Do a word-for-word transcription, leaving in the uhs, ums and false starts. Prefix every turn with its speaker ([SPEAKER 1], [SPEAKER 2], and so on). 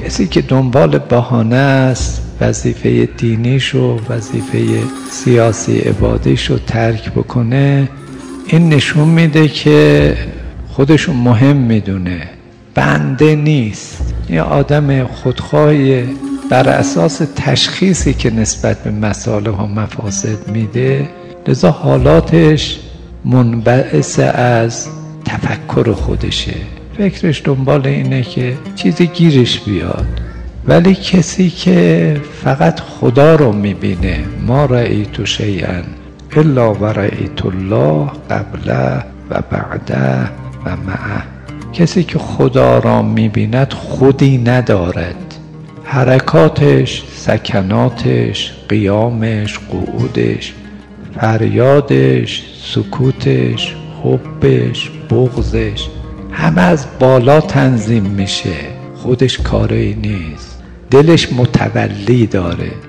[SPEAKER 1] کسی که دنبال بهانه است وظیفه دینیش و وظیفه سیاسی عبادیش رو ترک بکنه، این نشون میده که خودشو مهم میدونه، بنده نیست. یه آدم خودخواهی بر اساس تشخیصی که نسبت به مصالح و مفاسد میده، لذا حالاتش منبعث از تفکر خودشه، فکرش دنبال اینه که چیزی گیرش بیاد. ولی کسی که فقط خدا رو میبینه، ما رأیت شیئا الا و رأیت الله قبله و بعده و معه، کسی که خدا را میبیند خودی ندارد، حرکاتش، سکناتش، قیامش، قعودش، فریادش، سکوتش، حبش، بغضش، همه از بالا تنظیم میشه، خودش کاری نیست، دلش متولی داره.